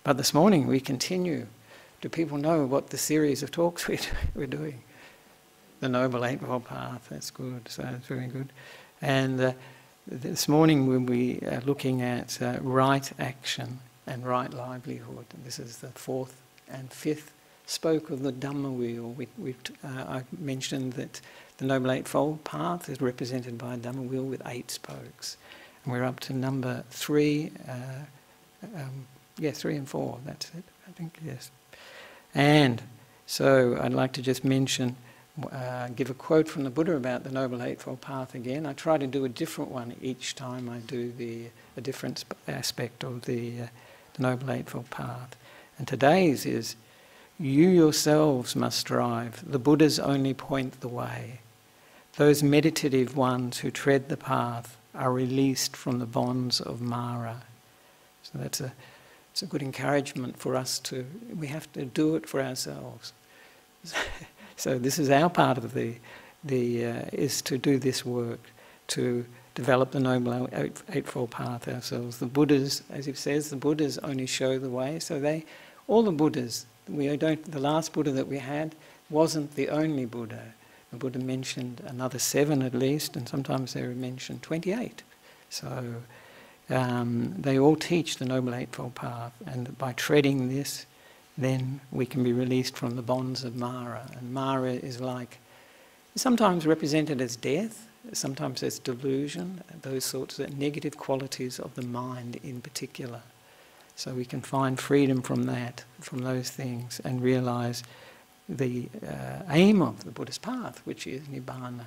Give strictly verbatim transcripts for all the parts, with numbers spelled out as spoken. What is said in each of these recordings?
But this morning we continue. Do people know what the series of talks we're, we're doing? The Noble Eightfold Path, that's good, so it's very good. And uh, this morning we'll be uh, looking at uh, right action and right livelihood. This is the fourth and fifth spoke of the Dhamma wheel. We, we, uh, I mentioned that the Noble Eightfold Path is represented by a Dhamma wheel with eight spokes. And we're up to number three, uh, um, yeah, three and four, that's it, I think, yes. And so I'd like to just mention, uh, give a quote from the Buddha about the Noble Eightfold Path again. I try to do a different one each time I do the a different aspect of the, uh, the Noble Eightfold Path. And today's is, you yourselves must strive, the Buddhas only point the way. Those meditative ones who tread the path are released from the bonds of Mara. So that's a, it's a good encouragement for us to, we have to do it for ourselves. So this is our part of the, the uh, is to do this work, to develop the Noble Eightfold Path ourselves. The Buddhas, as it says, the Buddhas only show the way. So they, all the Buddhas, we don't, the last Buddha that we had wasn't the only Buddha. The Buddha mentioned another seven at least, and sometimes they mentioned twenty-eight. So um, they all teach the Noble Eightfold Path, and by treading this, then we can be released from the bonds of Mara. And Mara is like, sometimes represented as death, sometimes as delusion, those sorts of negative qualities of the mind in particular. So we can find freedom from that, from those things, and realise the uh, aim of the Buddhist path, which is Nibbana.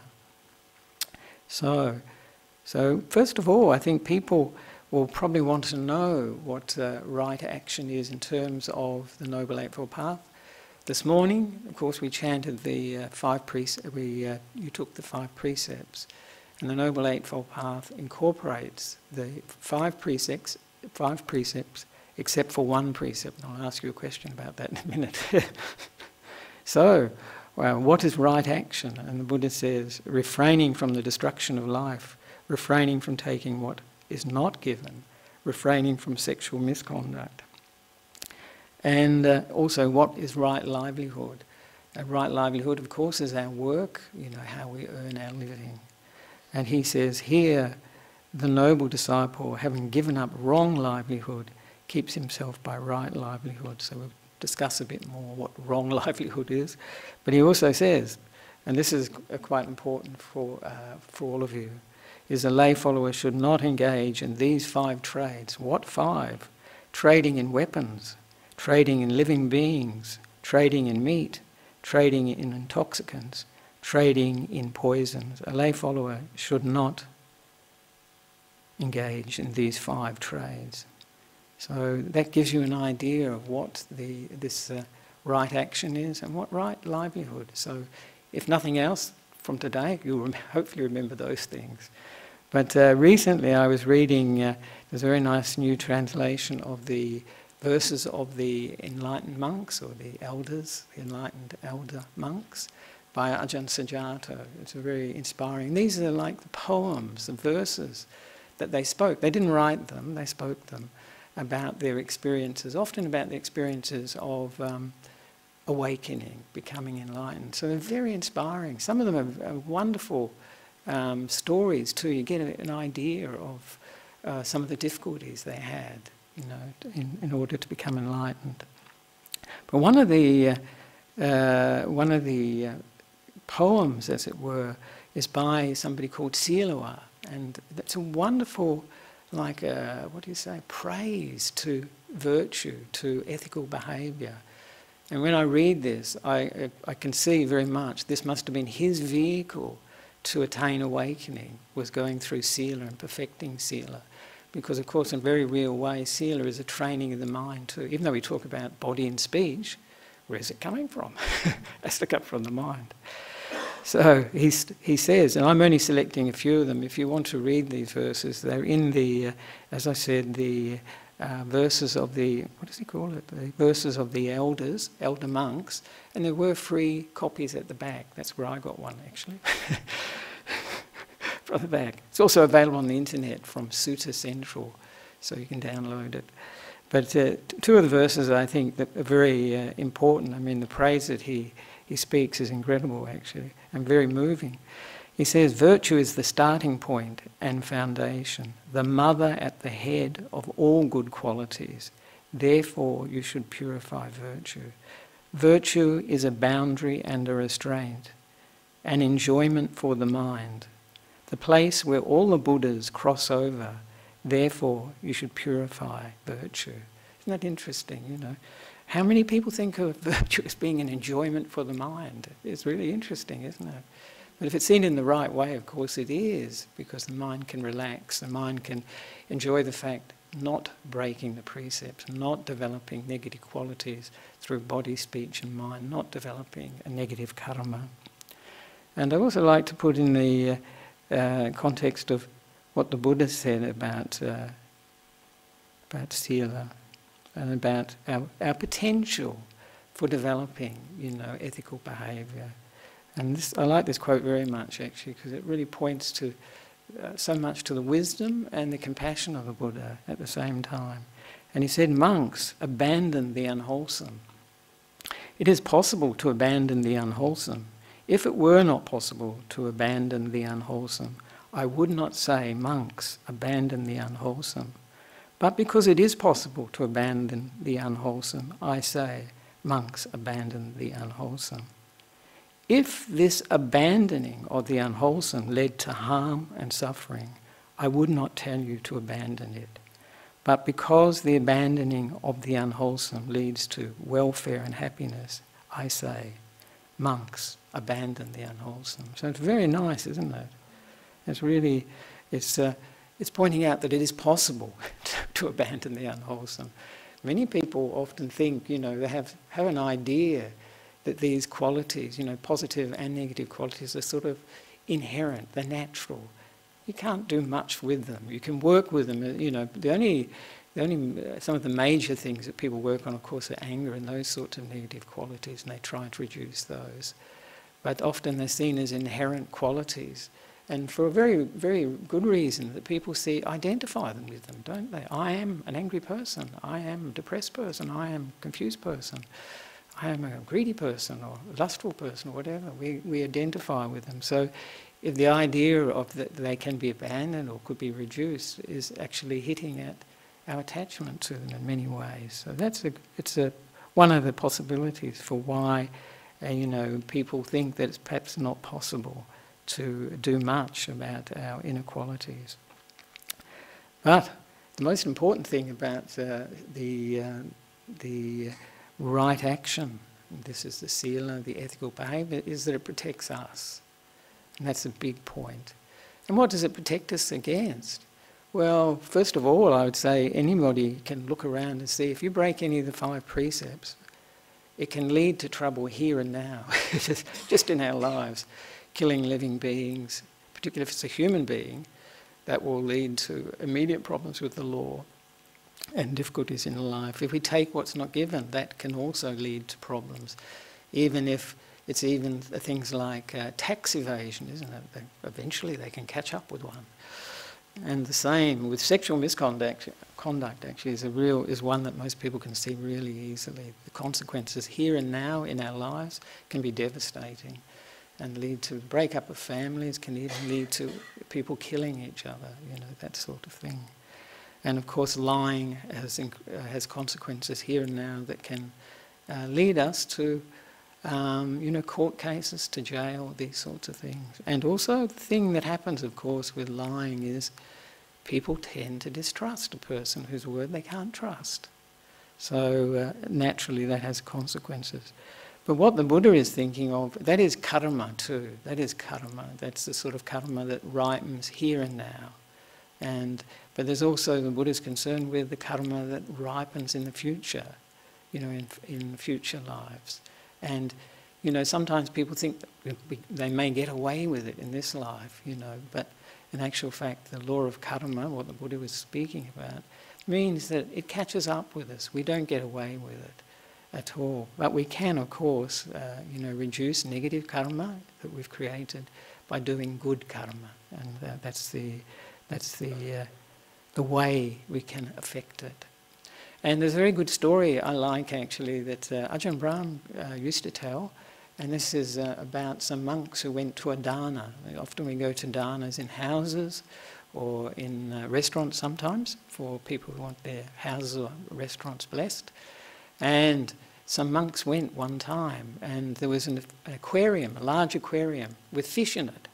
So, so first of all, I think people will probably want to know what uh, right action is in terms of the Noble Eightfold Path. This morning, of course, we chanted the uh, five precepts. We uh, you took the five precepts, and the Noble Eightfold Path incorporates the five precepts. Five precepts. Except for one precept, and I'll ask you a question about that in a minute. So, well, what is right action? And the Buddha says, refraining from the destruction of life, refraining from taking what is not given, refraining from sexual misconduct. And uh, also, what is right livelihood? A right livelihood, of course, is our work, you know, how we earn our living. And he says, here, the noble disciple, having given up wrong livelihood, keeps himself by right livelihood. So we'll discuss a bit more what wrong livelihood is. But he also says, and this is quite important for, uh, for all of you, is a lay follower should not engage in these five trades. What five? Trading in weapons, trading in living beings, trading in meat, trading in intoxicants, trading in poisons. A lay follower should not engage in these five trades. So that gives you an idea of what the, this uh, right action is and what right livelihood. So if nothing else from today, you'll rem hopefully remember those things. But uh, recently I was reading, uh, there's a very nice new translation of the verses of the enlightened monks, or the elders, the enlightened elder monks, by Ajahn Sujato. It's a very inspiring. These are like the poems, the verses that they spoke. They didn't write them, they spoke them, about their experiences, often about the experiences of um, awakening, becoming enlightened. So they're very inspiring. Some of them are, are wonderful um, stories too. You get a, an idea of uh, some of the difficulties they had, you know, in, in order to become enlightened. But one of the uh, uh, one of the uh, poems, as it were, is by somebody called Silawa, and it's a wonderful, like a, what do you say, praise to virtue, to ethical behaviour. And when I read this, I, I can see very much this must have been his vehicle to attain awakening, was going through Sila and perfecting Sila. Because of course in a very real way, Sila is a training of the mind too. Even though we talk about body and speech, where is it coming from? It has to come from the mind. So he, he says, and I'm only selecting a few of them, if you want to read these verses, they're in the, uh, as I said, the uh, verses of the, what does he call it? The verses of the elders, elder monks, and there were free copies at the back. That's where I got one, actually. From the back. It's also available on the internet from Sutta Central, so you can download it. But uh, two of the verses I think that are very uh, important. I mean, the praise that he, he speaks is incredible, actually, and very moving. He says, virtue is the starting point and foundation, the mother at the head of all good qualities. Therefore, you should purify virtue. Virtue is a boundary and a restraint, an enjoyment for the mind, the place where all the Buddhas cross over. Therefore, you should purify virtue. Isn't that interesting, you know? How many people think of virtue as being an enjoyment for the mind? It's really interesting, isn't it? But if it's seen in the right way, of course it is, because the mind can relax, the mind can enjoy the fact not breaking the precepts, not developing negative qualities through body, speech and mind, not developing a negative karma. And I also like to put in the uh, uh, context of what the Buddha said about, uh, about sila and about our, our potential for developing, you know, ethical behaviour. And this, I like this quote very much, actually, because it really points to uh, so much to the wisdom and the compassion of the Buddha at the same time. And he said, monks, abandon the unwholesome. It is possible to abandon the unwholesome. If it were not possible to abandon the unwholesome, I would not say, monks, abandon the unwholesome. But because it is possible to abandon the unwholesome, I say, monks, abandon the unwholesome. If this abandoning of the unwholesome led to harm and suffering, I would not tell you to abandon it. But because the abandoning of the unwholesome leads to welfare and happiness, I say, monks, abandon the unwholesome. So it's very nice, isn't it? It's really, it's, uh, it's pointing out that it is possible to, to abandon the unwholesome. Many people often think, you know, they have, have an idea that these qualities, you know, positive and negative qualities are sort of inherent, they're natural. You can't do much with them. You can work with them, you know. The only, the only, uh, some of the major things that people work on, of course, are anger and those sorts of negative qualities, and they try to reduce those. But often they're seen as inherent qualities, and for a very, very good reason that people see, identify them with them, don't they? I am an angry person. I am a depressed person. I am a confused person. I am a greedy person or a lustful person or whatever. We, we identify with them. So if the idea of that they can be abandoned or could be reduced is actually hitting at our attachment to them in many ways. So that's a, it's a, one of the possibilities for why uh, you know, people think that it's perhaps not possible to do much about our inequalities. But the most important thing about uh, the, uh, the right action, this is the sila, the ethical behaviour, is that it protects us. And that's a big point. And what does it protect us against? Well, first of all, I would say anybody can look around and see if you break any of the five precepts, it can lead to trouble here and now, just, just in our lives. Killing living beings, particularly if it's a human being, that will lead to immediate problems with the law and difficulties in life. If we take what's not given, that can also lead to problems. Even if it's even things like uh, tax evasion, isn't it? They, eventually they can catch up with one. And the same with sexual misconduct. Conduct actually is a real is one that most people can see really easily. The consequences here and now in our lives can be devastating and lead to breakup of families, can even lead to people killing each other, you know, that sort of thing. And of course lying has, uh, has consequences here and now that can uh, lead us to um, you know, court cases, to jail, these sorts of things. And also the thing that happens, of course, with lying is people tend to distrust a person whose word they can't trust. So uh, naturally that has consequences. But what the Buddha is thinking of, that is karma too. That is karma. That's the sort of karma that ripens here and now. And but there's also the Buddha's concerned with the karma that ripens in the future, you know, in in future lives. And you know, sometimes people think that they may get away with it in this life, you know, but in actual fact, the law of karma, what the Buddha was speaking about, means that it catches up with us. We don't get away with it at all. But we can, of course, uh, you know, reduce negative karma that we've created by doing good karma, and uh, that's the that's the uh, the way we can affect it. And there's a very good story I like actually that uh, Ajahn Brahm uh, used to tell, and this is uh, about some monks who went to a dana. Often we go to danas in houses or in uh, restaurants sometimes for people who want their houses or restaurants blessed. And some monks went one time and there was an aquarium, a large aquarium with fish in it.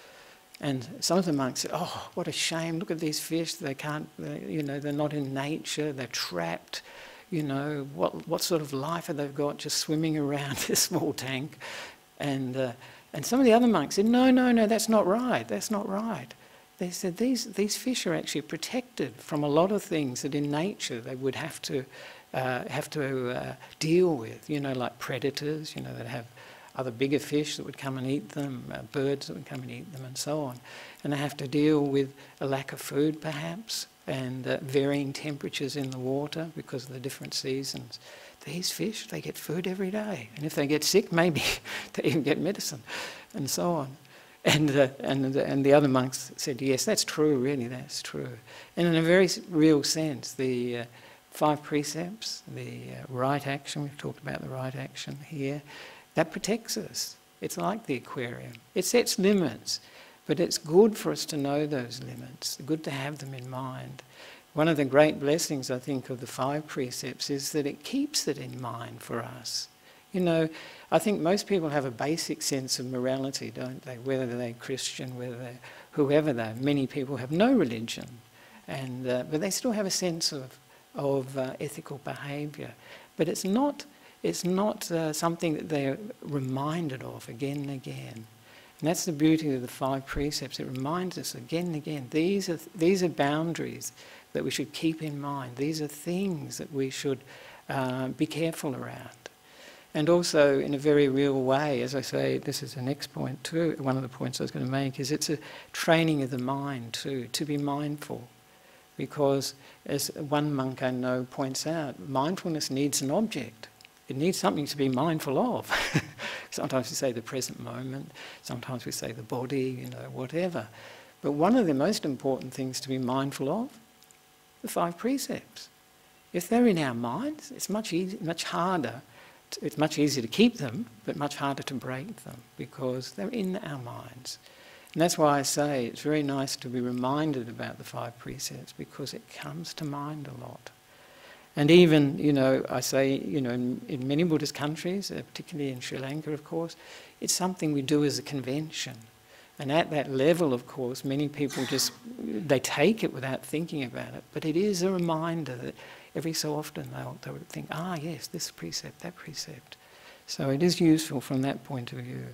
And some of the monks said, oh, what a shame, look at these fish, they can't, they, you know, they're not in nature, they're trapped, you know, what what sort of life have they got just swimming around this small tank? And uh, and some of the other monks said, no, no, no, that's not right, that's not right. They said these, these fish are actually protected from a lot of things that in nature they would have to, uh, have to uh, deal with, you know, like predators, you know, that have other bigger fish that would come and eat them, uh, birds that would come and eat them, and so on. And they have to deal with a lack of food, perhaps, and uh, varying temperatures in the water because of the different seasons. These fish, they get food every day. And if they get sick, maybe they even get medicine, and so on. And, uh, and, and the other monks said, yes, that's true, really, that's true. And in a very real sense, the uh, five precepts, the uh, right action, we've talked about the right action here, that protects us. It's like the aquarium. It sets limits, but it's good for us to know those limits. It's good to have them in mind. One of the great blessings, I think, of the five precepts is that it keeps it in mind for us. You know, I think most people have a basic sense of morality, don't they? Whether they're Christian, whether they're whoever they are. Many people have no religion, and uh, but they still have a sense of, of uh, ethical behaviour. But it's not It's not uh, something that they're reminded of again and again. And that's the beauty of the five precepts. It reminds us again and again, these are, these are boundaries that we should keep in mind. These are things that we should uh, be careful around. And also, in a very real way, as I say, this is the next point too, one of the points I was going to make, is it's a training of the mind too, to be mindful. Because, as one monk I know points out, mindfulness needs an object. It needs something to be mindful of. Sometimes we say the present moment, sometimes we say the body, you know, whatever. But one of the most important things to be mindful of, the five precepts. If they're in our minds, it's much easy, much harder, to, it's much easier to keep them, but much harder to break them, because they're in our minds. And that's why I say it's very nice to be reminded about the five precepts, because it comes to mind a lot. And even, you know, I say, you know, in, in many Buddhist countries, uh, particularly in Sri Lanka, of course, it's something we do as a convention. And at that level, of course, many people just, they take it without thinking about it. But it is a reminder that every so often they'll, they'll think, ah, yes, this precept, that precept. So it is useful from that point of view.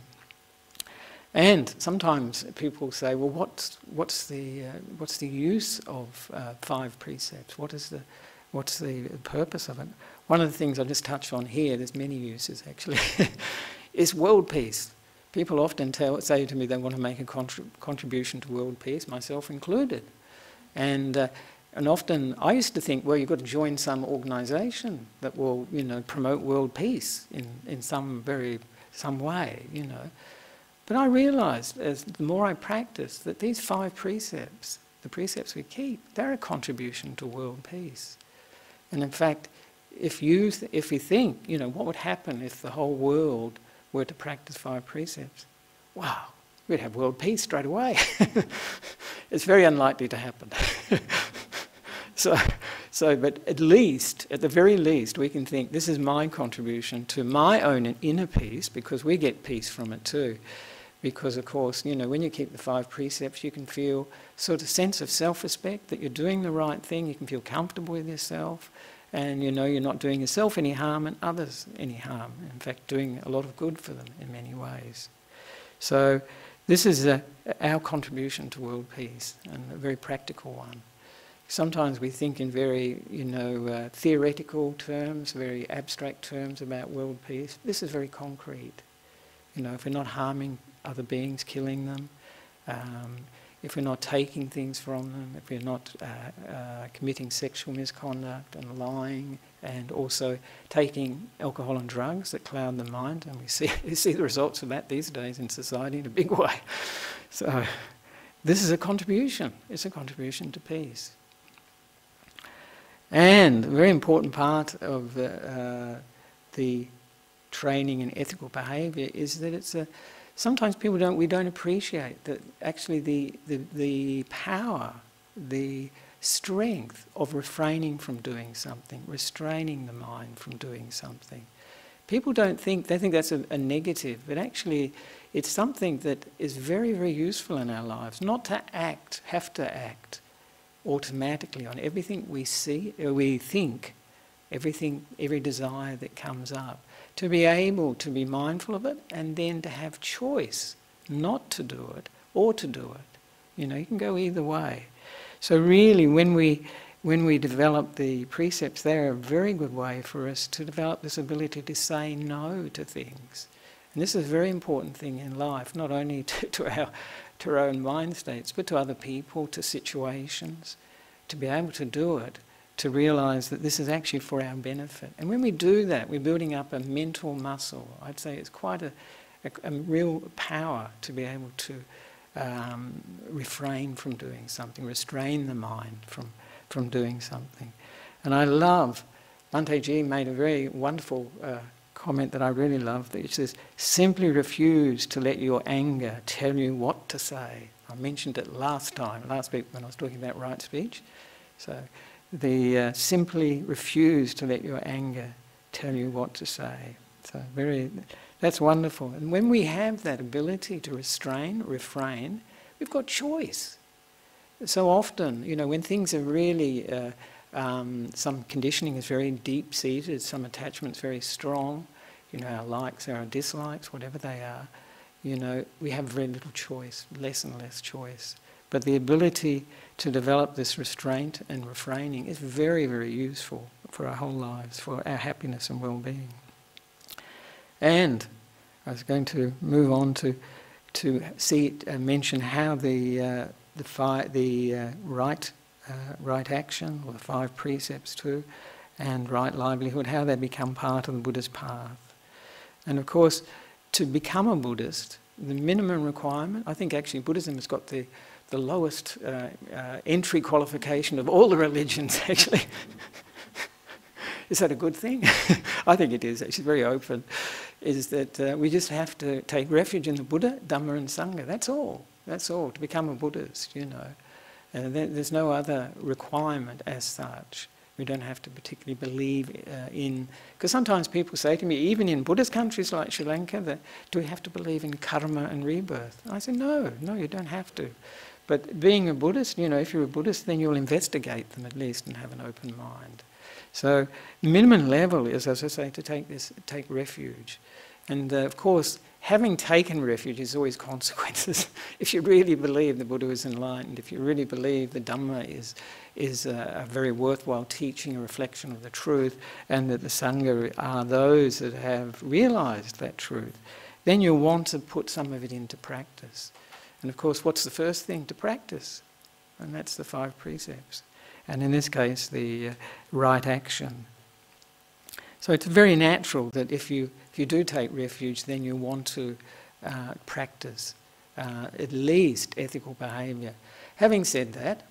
And sometimes people say, well, what's, what's, the, uh, what's the use of uh, five precepts? What is the... What's the purpose of it? One of the things I'll just touch on here, there's many uses actually, is world peace. People often tell, say to me they want to make a contrib contribution to world peace, myself included. And, uh, and often I used to think, well, you've got to join some organisation that will, you know, promote world peace in, in some very, some way, you know. But I realised, as the more I practiced, that these five precepts, the precepts we keep, they're a contribution to world peace. And in fact, if you, th if you think, you know, what would happen if the whole world were to practice five precepts? Wow, we'd have world peace straight away. It's very unlikely to happen. so, so, but at least, at the very least, we can think, this is my contribution to my own inner peace, because we get peace from it too. Because, of course, you know, when you keep the five precepts, you can feel sort of sense of self-respect, that you're doing the right thing, you can feel comfortable with yourself, and you know you're not doing yourself any harm and others any harm. In fact, doing a lot of good for them in many ways. So this is a, our contribution to world peace, and a very practical one. Sometimes we think in very, you know, uh, theoretical terms, very abstract terms about world peace. This is very concrete. You know, if we're not harming other beings, killing them, um, if we're not taking things from them, if we're not uh, uh, committing sexual misconduct and lying, and also taking alcohol and drugs that cloud the mind, and we see, we see the results of that these days in society in a big way. So this is a contribution. It's a contribution to peace. And a very important part of the, uh, the training in ethical behaviour is that it's a, sometimes people don't, we don't appreciate that actually the, the, the power, the strength of refraining from doing something, restraining the mind from doing something. People don't think, they think that's a, a negative, but actually it's something that is very, very useful in our lives. Not to act, have to act automatically on everything we see, or we think, everything, every desire that comes up. To be able to be mindful of it and then to have choice not to do it or to do it. You know, you can go either way. So really when we when we develop the precepts, they're a very good way for us to develop this ability to say no to things. And this is a very important thing in life, not only to, to, our, to our own mind states, but to other people, to situations, to be able to do it, to realise that this is actually for our benefit. And when we do that, we're building up a mental muscle. I'd say it's quite a, a, a real power to be able to um, refrain from doing something, restrain the mind from, from doing something. And I love, Bhante Ji made a very wonderful uh, comment that I really love, that it says, simply refuse to let your anger tell you what to say. I mentioned it last time, last week when I was talking about right speech. So the uh, simply refuse to let your anger tell you what to say. So very, that's wonderful. And when we have that ability to restrain, refrain, we've got choice. So often, you know, when things are really, uh, um, some conditioning is very deep-seated, some attachment's very strong, you know, our likes, our dislikes, whatever they are, you know, we have very little choice, less and less choice. But the ability to develop this restraint and refraining is very, very useful for our whole lives, for our happiness and well-being. And I was going to move on to to see uh, mention how the uh, the fi the uh, right uh, right action, or the five precepts too, and right livelihood, how they become part of the Buddha's path. And of course, to become a Buddhist, the minimum requirement, I think actually Buddhism has got the the lowest uh, uh, entry qualification of all the religions, actually. Is that a good thing? I think it is, actually, very open. Is that uh, we just have to take refuge in the Buddha, Dhamma and Sangha. That's all. That's all, to become a Buddhist, you know. And there's no other requirement as such. We don't have to particularly believe uh, in... Because sometimes people say to me, even in Buddhist countries like Sri Lanka, that, do we have to believe in karma and rebirth? And I say, no, no, you don't have to. But being a Buddhist, you know, if you're a Buddhist, then you'll investigate them at least and have an open mind. So the minimum level is, as I say, to take this, take refuge. And uh, of course, having taken refuge, there's always consequences. If you really believe the Buddha is enlightened, if you really believe the Dhamma is, is a, a very worthwhile teaching, a reflection of the truth, and that the Sangha are those that have realised that truth, then you'll want to put some of it into practice. And of course, what's the first thing to practice? And that's the five precepts. And in this case, the uh, right action. So it's very natural that if you, if you do take refuge, then you want to uh, practice uh, at least ethical behaviour. Having said that,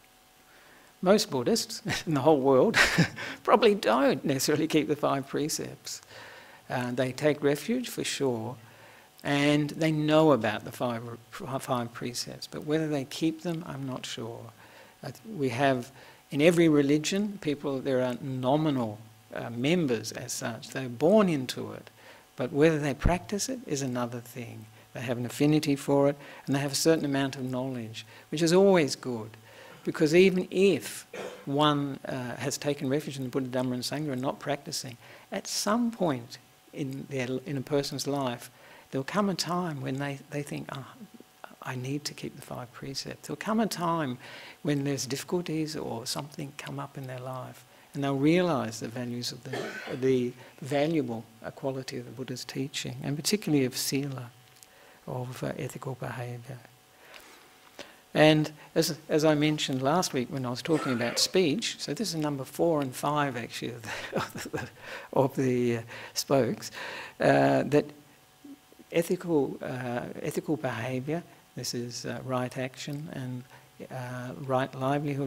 most Buddhists in the whole world probably don't necessarily keep the five precepts. Uh, they take refuge for sure, and they know about the five, five precepts, but whether they keep them, I'm not sure. Uh, we have, in every religion, people, there are nominal uh, members as such. They're born into it, but whether they practice it is another thing. They have an affinity for it, and they have a certain amount of knowledge, which is always good. Because even if one uh, has taken refuge in the Buddha, Dhamma and Sangha and not practicing, at some point in, their, in a person's life, there'll come a time when they, they think, oh, I need to keep the five precepts. There'll come a time when there's difficulties or something come up in their life, and they'll realise the values of the, the valuable quality of the Buddha's teaching, and particularly of sila, of uh, ethical behaviour. And as, as I mentioned last week when I was talking about speech, so this is number four and five actually of the, of the, of the uh, spokes, uh, that ethical, uh, ethical behaviour, this is uh, right action and uh, right livelihood,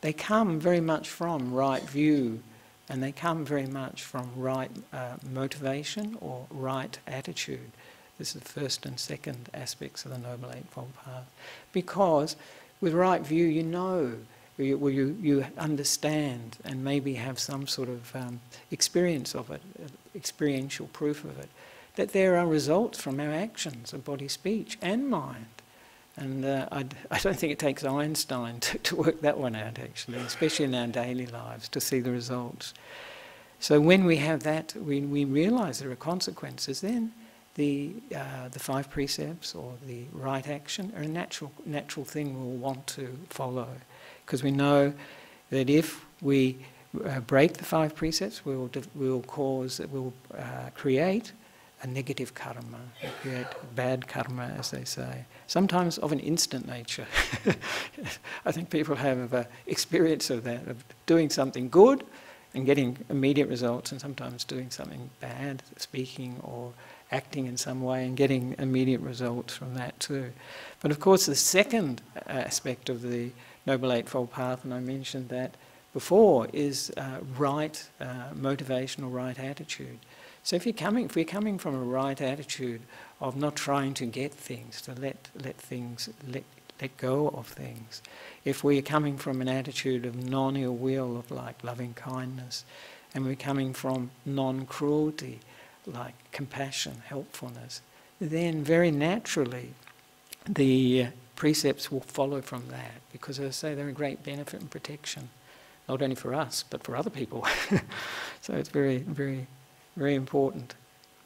they come very much from right view, and they come very much from right uh, motivation or right attitude. This is the first and second aspects of the Noble Eightfold Path. Because with right view, you know, you, well, you, you understand and maybe have some sort of um, experience of it, experiential proof of it, that there are results from our actions of body, speech and mind. And uh, I, I don't think it takes Einstein to, to work that one out, actually, especially in our daily lives, to see the results. So when we have that, we, we realise there are consequences, then the, uh, the five precepts or the right action are a natural, natural thing we'll want to follow. Because we know that if we uh, break the five precepts, we'll, we'll cause, we'll uh, create a negative karma, create bad karma, as they say. Sometimes of an instant nature. I think people have uh, experience of that, of doing something good and getting immediate results, and sometimes doing something bad, speaking or acting in some way and getting immediate results from that too. But of course the second aspect of the Noble Eightfold Path, and I mentioned that before, is uh, right uh, motivation or right attitude. So if you're coming, if we're coming from a right attitude of not trying to get things, to let let things let let go of things, if we're coming from an attitude of non-ill will, of like loving kindness, and we're coming from non-cruelty, like compassion, helpfulness, then very naturally the precepts will follow from that, because as I say, they're a great benefit and protection, not only for us but for other people. So it's very, very, very important.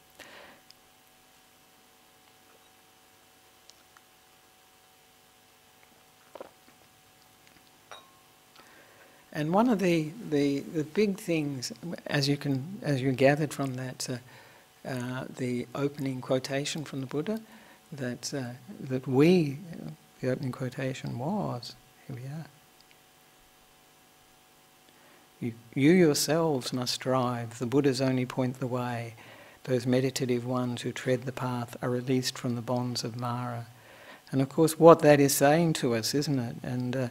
And one of the, the, the big things, as you can, as you gathered from that, uh, uh, the opening quotation from the Buddha, that uh, that we, the opening quotation was, here we are. You, you yourselves must strive. The Buddhas only point the way. Those meditative ones who tread the path are released from the bonds of Mara. And of course, what that is saying to us, isn't it? And uh,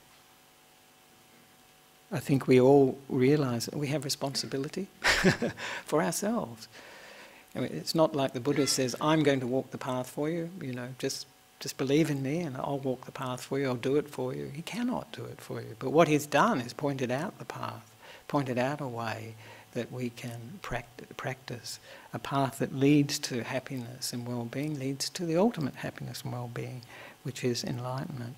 I think we all realise that we have responsibility for ourselves. I mean, it's not like the Buddha says, I'm going to walk the path for you, you know, just, just believe in me and I'll walk the path for you, I'll do it for you. He cannot do it for you. But what he's done is pointed out the path, pointed out a way that we can practice, a path that leads to happiness and well-being, leads to the ultimate happiness and well-being, which is enlightenment.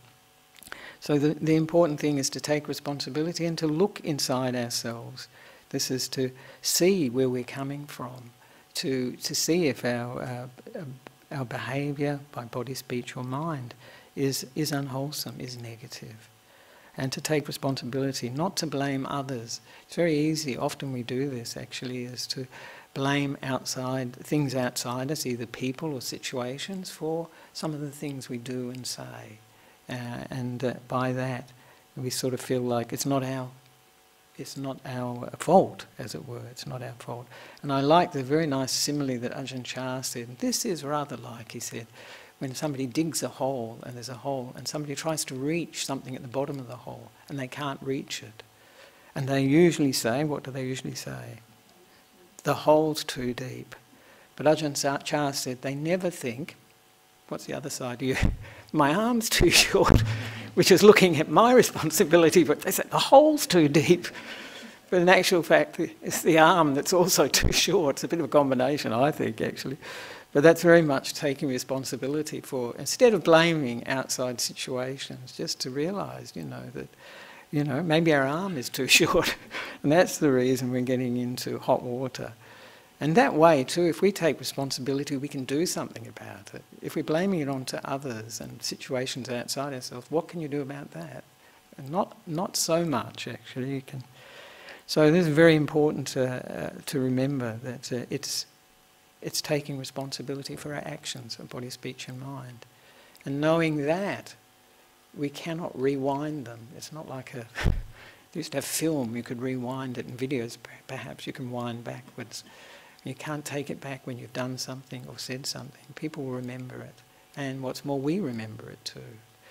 So the, the important thing is to take responsibility and to look inside ourselves. This is to see where we're coming from, to, to see if our, uh, our behaviour by body, speech or mind is, is unwholesome, is negative. And to take responsibility, not to blame others. It's very easy, often we do this actually, is to blame outside, things outside us, either people or situations, for some of the things we do and say. Uh, and uh, by that, we sort of feel like it's not our, it's not our fault, as it were. It's not our fault. And I like the very nice simile that Ajahn Chah said. This is rather like, he said, when somebody digs a hole and there's a hole, and somebody tries to reach something at the bottom of the hole, and they can't reach it, and they usually say, what do they usually say? The hole's too deep. But Ajahn Chah said they never think, what's the other side of you? My arm's too short, which is looking at my responsibility, but they say the hole's too deep. But in actual fact, it's the arm that's also too short. It's a bit of a combination, I think, actually. But that's very much taking responsibility for, instead of blaming outside situations, just to realise, you know, that, you know, maybe our arm is too short, and that's the reason we're getting into hot water. And that way too, if we take responsibility, we can do something about it. If we're blaming it onto others and situations outside ourselves, what can you do about that? And not not so much, actually. You can. So this is very important to, uh, to remember that uh, it's it's taking responsibility for our actions of body, speech and mind. And knowing that, we cannot rewind them. It's not like a... You used to have film, you could rewind it, and videos perhaps you can wind backwards. You can't take it back when you've done something or said something. People will remember it. And what's more, we remember it too.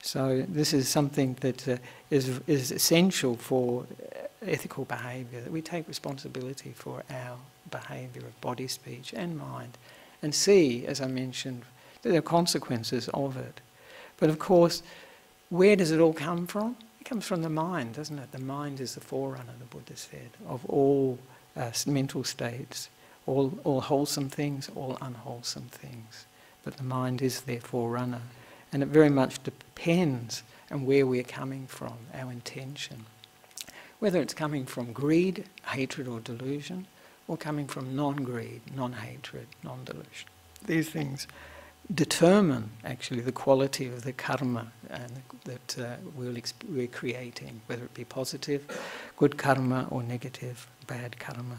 So this is something that uh, is, is essential for ethical behaviour, that we take responsibility for our behaviour of body, speech and mind, and see, as I mentioned, that there are consequences of it. But of course, where does it all come from? It comes from the mind, doesn't it? The mind is the forerunner, the Buddha said, of all uh, mental states, all, all wholesome things, all unwholesome things. But the mind is their forerunner. And it very much depends on where we're coming from, our intention. Whether it's coming from greed, hatred or delusion, or coming from non-greed, non-hatred, non-delusion. These things determine actually the quality of the karma and that uh, we'll we're creating, whether it be positive, good karma, or negative, bad karma.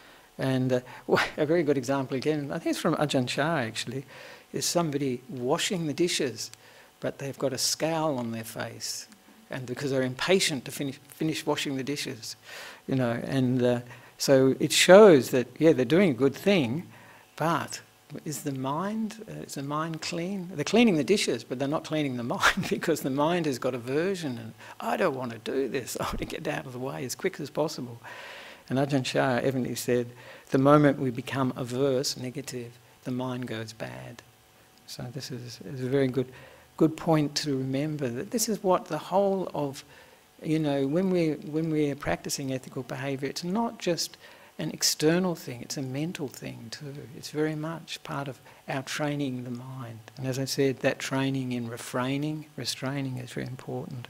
And uh, a very good example again, I think it's from Ajahn Chah actually, is somebody washing the dishes, but they've got a scowl on their face, and because they're impatient to finish finish washing the dishes, you know. And uh, so it shows that yeah, they're doing a good thing, but is the mind uh, is the mind clean? They're cleaning the dishes, but they're not cleaning the mind because the mind has got aversion and I don't want to do this. I want to get out of the way as quick as possible. And Ajahn Chah evidently said, the moment we become averse, negative, the mind goes bad. So this is, is a very good, good point to remember, that this is what the whole of, you know, when we when we're practicing ethical behaviour, it's not just an external thing, it's a mental thing too. It's very much part of our training the mind. And as I said, that training in refraining, restraining is very important.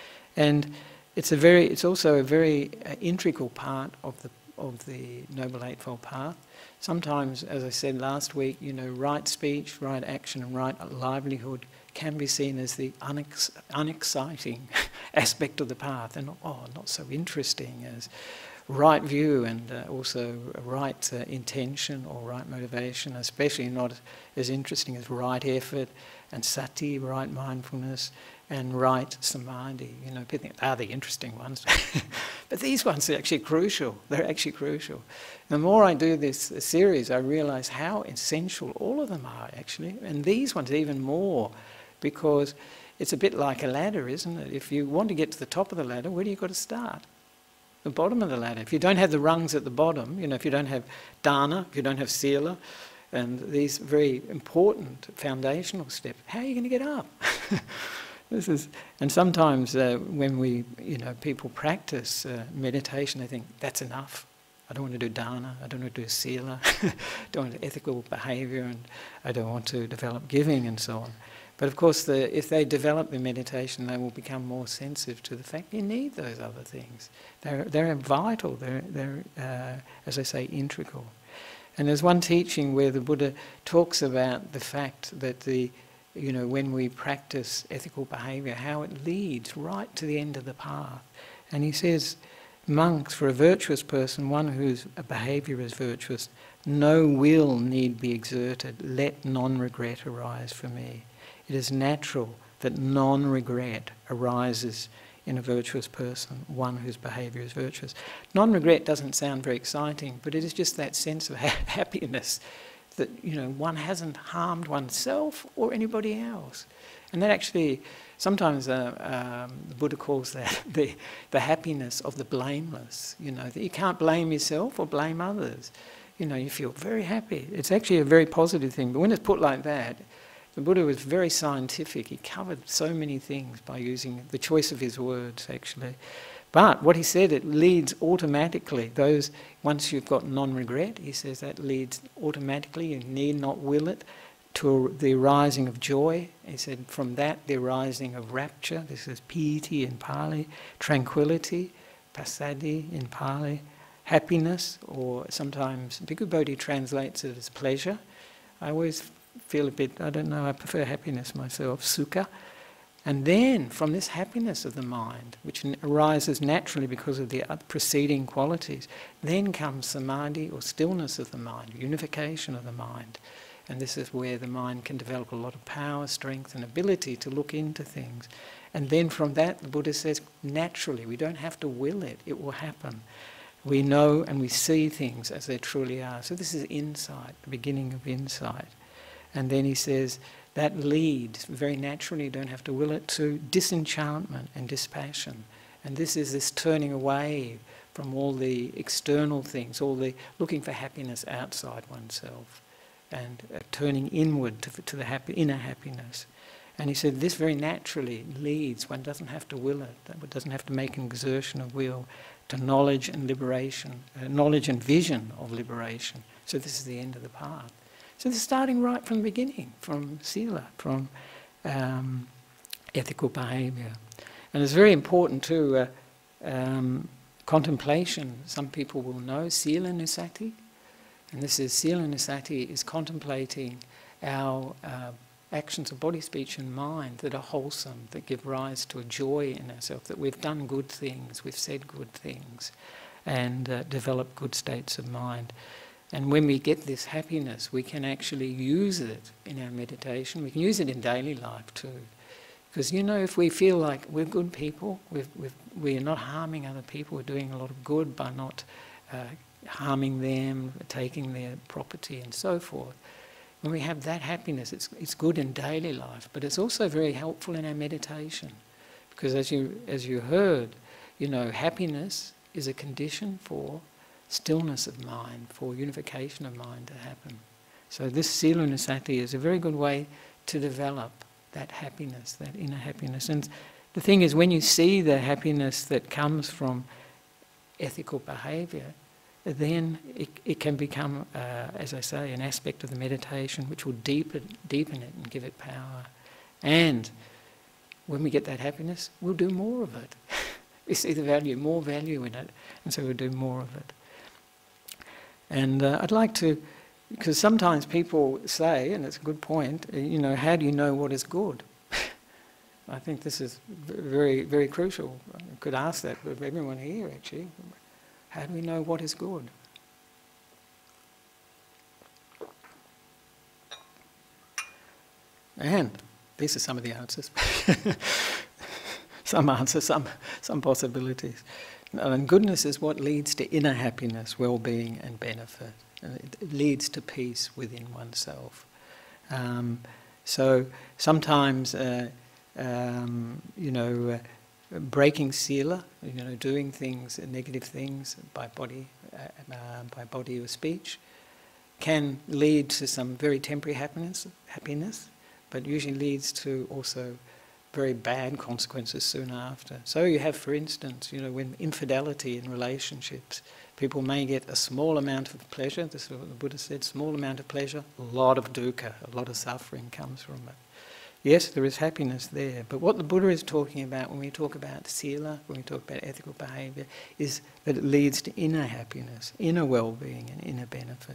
And it's a very, it's also a very uh, integral part of the of the Noble Eightfold Path. Sometimes, as I said last week, you know, right speech, right action and right livelihood can be seen as the unex unexciting aspect of the path, and oh, not so interesting as right view and uh, also right uh, intention or right motivation, especially not as interesting as right effort and sati, right mindfulness, and right samadhi. You know, people think, ah, the interesting ones. But these ones are actually crucial. They're actually crucial. The more I do this series, I realise how essential all of them are, actually. And these ones even more, because it's a bit like a ladder, isn't it? If you want to get to the top of the ladder, where do you got to start? The bottom of the ladder. If you don't have the rungs at the bottom, you know, if you don't have dana, if you don't have sila, and these very important foundational steps, how are you going to get up? This is, and sometimes uh, when we, you know, people practice uh, meditation, they think that's enough. I don't want to do dana, I don't want to do sila, I don't want to do ethical behaviour, and I don't want to develop giving and so on. But of course, the, if they develop the meditation, they will become more sensitive to the fact you need those other things. They're, they're vital, they're, they're uh, as I say, integral. And there's one teaching where the Buddha talks about the fact that the, you know, when we practice ethical behaviour, how it leads right to the end of the path. And he says, monks, for a virtuous person, one whose behaviour is virtuous, no will need be exerted, let non-regret arise for me. It is natural that non-regret arises in a virtuous person, one whose behaviour is virtuous. Non-regret doesn't sound very exciting, but it is just that sense of ha happiness that, you know, one hasn't harmed oneself or anybody else. And that actually, sometimes uh, um, the Buddha calls that the, the happiness of the blameless, you know, that you can't blame yourself or blame others. You know, you feel very happy. It's actually a very positive thing, but when it's put like that, the Buddha was very scientific. He covered so many things by using the choice of his words, actually. But what he said, it leads automatically. Those, once you've got non-regret, he says that leads automatically, you need not will it, to the arising of joy. He said from that, the arising of rapture. This is piti in Pali, tranquility, passaddhi in Pali, happiness, or sometimes Bhikkhu Bodhi translates it as pleasure. I always feel a bit, I don't know, I prefer happiness myself, sukha. And then from this happiness of the mind, which arises naturally because of the preceding qualities, then comes samadhi or stillness of the mind, unification of the mind. And this is where the mind can develop a lot of power, strength and ability to look into things. And then from that, the Buddha says, naturally, we don't have to will it, it will happen. We know and we see things as they truly are. So this is insight, the beginning of insight. And then he says, that leads very naturally, you don't have to will it, to disenchantment and dispassion. And this is this turning away from all the external things, all the looking for happiness outside oneself, and uh, turning inward to, to the happy, inner happiness. And he said this very naturally leads, one doesn't have to will it, one doesn't have to make an exertion of will, to knowledge and liberation, uh, knowledge and vision of liberation. So this is the end of the path. So this is starting right from the beginning, from sila, from um, ethical behaviour. And it's very important too, uh, um, contemplation. Some people will know sila nusati, and this is sila nusati is contemplating our uh, actions of body, speech and mind that are wholesome, that give rise to a joy in ourselves, that we've done good things, we've said good things, and uh, developed good states of mind. And when we get this happiness, we can actually use it in our meditation. We can use it in daily life too. Because, you know, if we feel like we're good people, we've, we've, we're not harming other people, we're doing a lot of good by not uh, harming them, taking their property and so forth. When we have that happiness, it's, it's good in daily life, but it's also very helpful in our meditation. Because as you, as you heard, you know, happiness is a condition for stillness of mind, for unification of mind to happen. So this sila nusati is a very good way to develop that happiness, that inner happiness. And the thing is, when you see the happiness that comes from ethical behaviour, then it, it can become, uh, as I say, an aspect of the meditation which will deepen, deepen it and give it power. And when we get that happiness, we'll do more of it. We see the value, more value in it, and so we'll do more of it. And uh, I'd like to, because sometimes people say, and it's a good point, you know, how do you know what is good? I think this is very, very crucial. I could ask that of everyone here, actually. How do we know what is good? And these are some of the answers. Some answers, some, some possibilities. And goodness is what leads to inner happiness, well-being and benefit. It leads to peace within oneself. Um, so sometimes, uh, um, you know, uh, breaking sila, you know, doing things, uh, negative things by body, uh, uh, by body or speech, can lead to some very temporary happiness, happiness, but usually leads to also very bad consequences soon after. So you have, for instance, you know, when infidelity in relationships, people may get a small amount of pleasure, this is what the Buddha said, small amount of pleasure, a lot of dukkha, a lot of suffering comes from it. Yes, there is happiness there, but what the Buddha is talking about when we talk about sila, when we talk about ethical behaviour, is that it leads to inner happiness, inner well-being and inner benefit.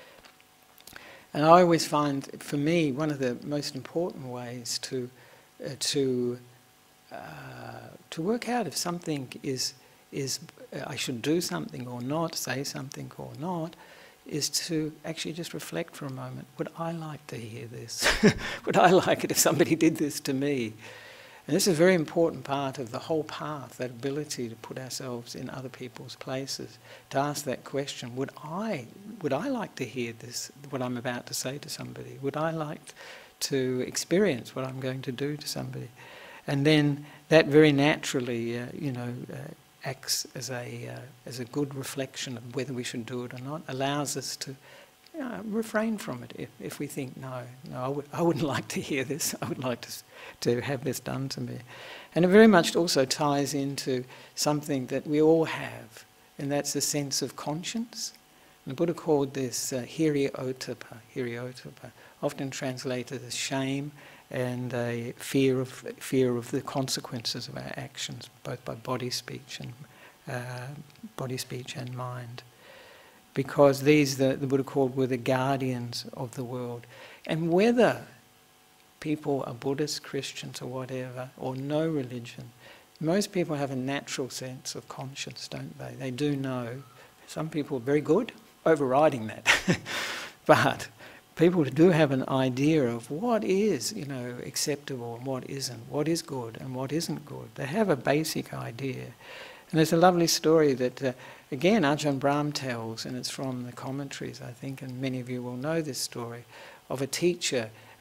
And I always find, for me, one of the most important ways to Uh, to uh, to work out if something is is uh, I should do something or not, say something or not, is to actually just reflect for a moment. Would I like to hear this? Would I like it if somebody did this to me? And this is a very important part of the whole path, that ability to put ourselves in other people's places, to ask that question, would I, would I like to hear this, what I'm about to say to somebody? Would I like to experience what I'm going to do to somebody? And then that very naturally, uh, you know, uh, acts as a, uh, as a good reflection of whether we should do it or not, allows us to you know, refrain from it if, if we think, no, no, I, would, I wouldn't like to hear this, I would like to, to have this done to me. And it very much also ties into something that we all have, and that's a sense of conscience. And the Buddha called this uh, hiri-ottappa, hiri-ottappa, often translated as shame and a fear of, fear of the consequences of our actions, both by body, speech and, uh, body, speech and mind. Because these, the, the Buddha called, were the guardians of the world. And whether people are Buddhists, Christians or whatever, or no religion, most people have a natural sense of conscience, don't they? They do know. Some people are very good, overriding that. But people do have an idea of what is, you know, acceptable and what isn't, what is good and what isn't good. They have a basic idea. And there's a lovely story that, uh, again, Ajahn Brahm tells, and it's from the commentaries, I think, and many of you will know this story, of a teacher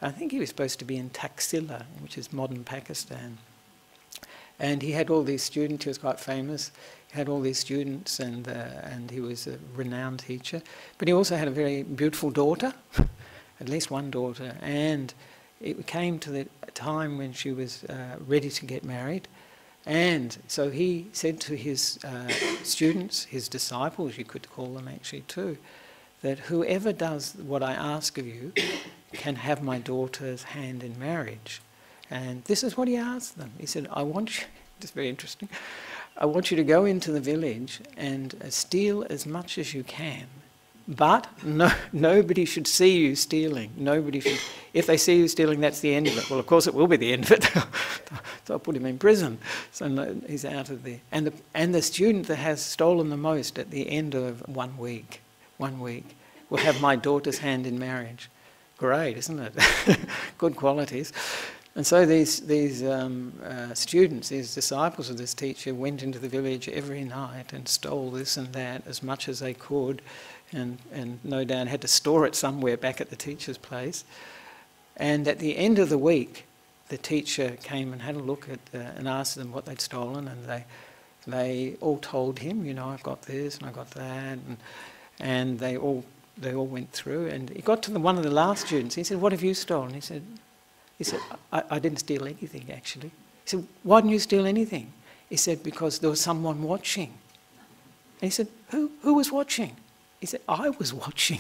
I think he was supposed to be in Taxila, which is modern Pakistan. And he had all these students, he was quite famous, he had all these students, and, uh, and he was a renowned teacher. But he also had a very beautiful daughter, at least one daughter, and it came to the time when she was uh, ready to get married. And so he said to his uh, students, his disciples, you could call them actually too, that whoever does what I ask of you can have my daughter's hand in marriage. And this is what he asked them. He said, I want you, this is very interesting, I want you to go into the village and uh, steal as much as you can. But no, nobody should see you stealing. Nobody should. If they see you stealing, that's the end of it. Well, of course, it will be the end of it. So I'll put him in prison. So no, he's out of there. And the and the student that has stolen the most at the end of one week, one week, will have my daughter's hand in marriage. Great, isn't it? Good qualities. And so these these um, uh, students, these disciples of this teacher, went into the village every night and stole this and that as much as they could. And, and no doubt had to store it somewhere back at the teacher's place. And at the end of the week, the teacher came and had a look at uh, and asked them what they'd stolen, and they they all told him, you know, I've got this and I got that, and and they all they all went through. And he got to the, one of the last students. He said, "What have you stolen?" He said, "He said I, I didn't steal anything actually." He said, "Why didn't you steal anything?" He said, "Because there was someone watching." And he said, "Who who was watching?" He said, I was watching.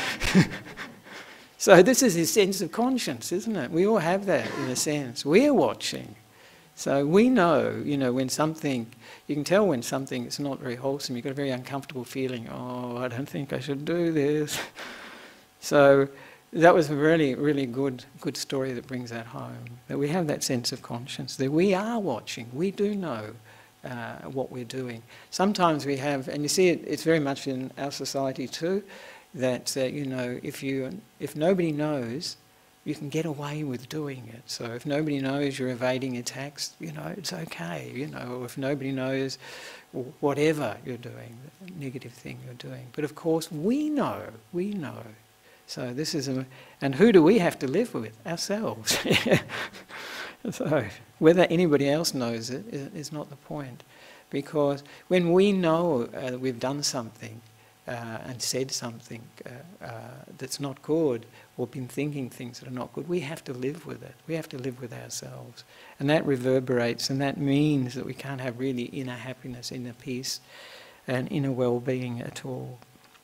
So this is his sense of conscience, isn't it? We all have that in a sense. We're watching. So we know, you know, when something, you can tell when something is not very wholesome, you've got a very uncomfortable feeling, oh, I don't think I should do this. So that was a really, really good, good story that brings that home. That we have that sense of conscience, that we are watching, we do know. Uh, what we're doing. Sometimes we have, and you see it, it's very much in our society too, that uh, you know, if you, if nobody knows, you can get away with doing it. So if nobody knows you're evading a tax, you know, it's okay. You know, or if nobody knows whatever you're doing, the negative thing you're doing. But of course, we know, we know. So this is a, and who do we have to live with? Ourselves. So whether anybody else knows it is not the point, because when we know uh, that we've done something uh, and said something uh, uh, that's not good, or been thinking things that are not good, we have to live with it. We have to live with ourselves, and that reverberates, and that means that we can't have really inner happiness, inner peace, and inner well-being at all.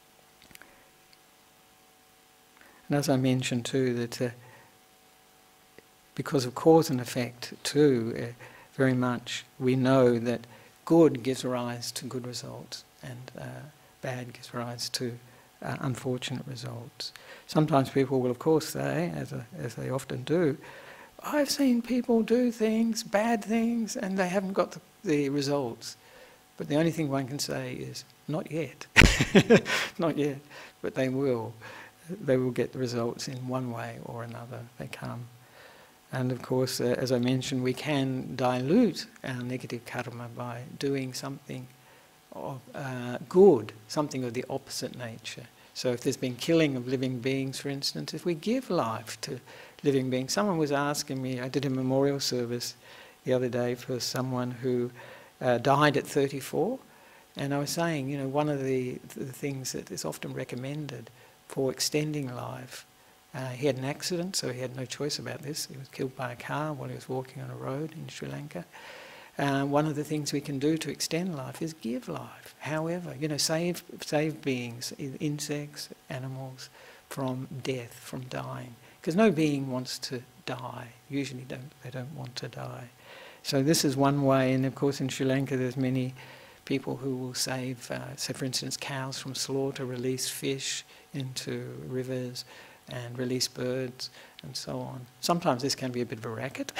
And as I mentioned too, that. Uh, Because of cause and effect too, uh, very much we know that good gives rise to good results, and uh, bad gives rise to uh, unfortunate results. Sometimes people will of course say, as, a, as they often do, I've seen people do things, bad things, and they haven't got the, the results. But the only thing one can say is, not yet. Not yet, but they will. They will get the results in one way or another, they come. And of course, uh, as I mentioned, we can dilute our negative karma by doing something of uh, good, something of the opposite nature. So if there's been killing of living beings, for instance, if we give life to living beings. Someone was asking me, I did a memorial service the other day for someone who uh, died at thirty-four, and I was saying, you know, one of the, the things that is often recommended for extending life, Uh, he had an accident, so he had no choice about this. He was killed by a car while he was walking on a road in Sri Lanka. Uh, one of the things we can do to extend life is give life. However, you know, save save beings, insects, animals, from death, from dying. Because no being wants to die. Usually, don't they don't want to die. So this is one way. And of course, in Sri Lanka, there's many people who will save, uh, say, for instance, cows from slaughter, release fish into rivers, and release birds, and so on. Sometimes this can be a bit of a racket.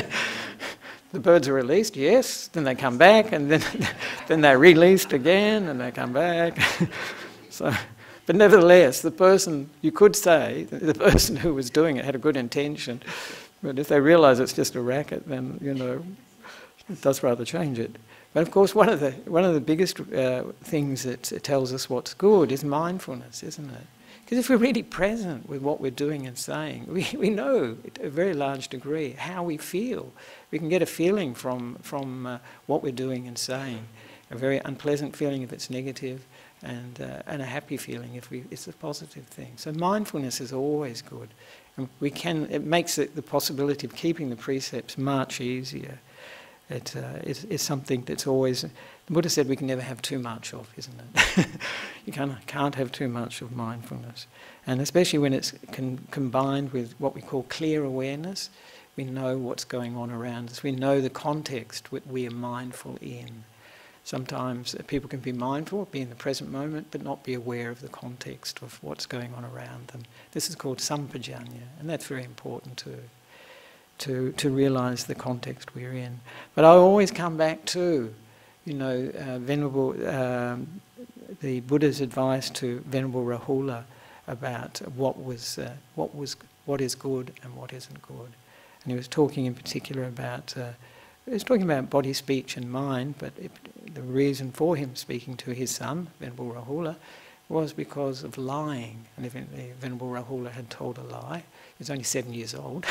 The birds are released, yes, then they come back, and then then they're released again, and they come back. So, but nevertheless, the person, you could say, the person who was doing it had a good intention, but if they realise it's just a racket, then, you know, it does rather change it. But of course, one of the one of the biggest uh, things that tells us what's good is mindfulness, isn't it? Because if we're really present with what we're doing and saying, we, we know to a very large degree how we feel. We can get a feeling from, from uh, what we're doing and saying. A very unpleasant feeling if it's negative, and, uh, and a happy feeling if we, it's a positive thing. So mindfulness is always good. And we can, it makes it, the possibility of keeping the precepts much easier. It, uh, it's, it's something that's always, the Buddha said we can never have too much of, isn't it? You can't, can't have too much of mindfulness. And especially when it's con combined with what we call clear awareness, we know what's going on around us. We know the context that we are mindful in. Sometimes people can be mindful, be in the present moment, but not be aware of the context of what's going on around them. This is called sampajanya, and that's very important too. To, to realise the context we're in. But I always come back to, you know, uh, Venerable, um, the Buddha's advice to Venerable Rahula about what was, uh, what was, what is good and what isn't good. And he was talking in particular about, uh, he was talking about body, speech and mind, but it, the reason for him speaking to his son, Venerable Rahula, was because of lying. And if Venerable Rahula had told a lie, he was only seven years old,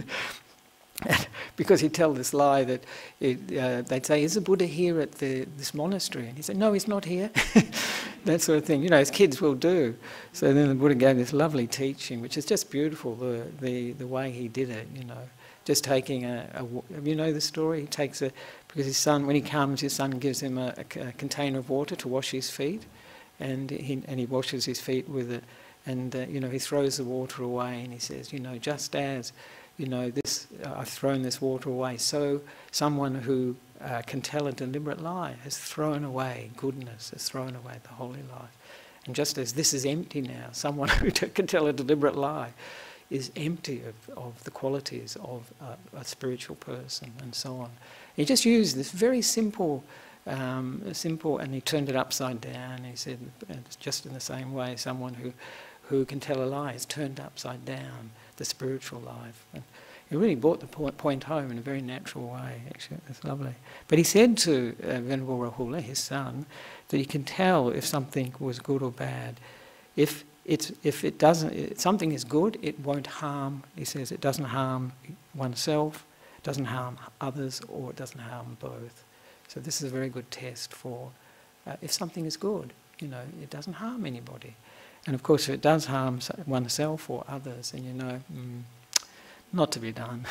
because he'd tell this lie that it, uh, they'd say, is the Buddha here at the, this monastery? And he said, no, he's not here. That sort of thing, you know, as kids will do. So then the Buddha gave this lovely teaching, which is just beautiful, the, the, the way he did it, you know. Just taking a, a, you know the story? He takes a, because his son, when he comes, his son gives him a, a, a container of water to wash his feet, and he, and he washes his feet with it, and, uh, you know, he throws the water away, and he says, you know, just as, you know, this, uh, I've thrown this water away, so someone who uh, can tell a deliberate lie has thrown away goodness, has thrown away the holy life. And just as this is empty now, someone who can tell a deliberate lie is empty of, of the qualities of a, a spiritual person, and so on. He just used this very simple, um, simple, and he turned it upside down. He said, it's just in the same way, someone who, who can tell a lie is turned upside down, the spiritual life. And he really brought the point, point home in a very natural way, actually. It's lovely. But he said to uh, Venerable Rahula, his son, that he can tell if something was good or bad. If it's, if it doesn't, if something is good, it won't harm, he says, it doesn't harm oneself, it doesn't harm others, or it doesn't harm both. So this is a very good test for uh, if something is good, you know, it doesn't harm anybody. And of course, if it does harm oneself or others, then you know, mm, not to be done.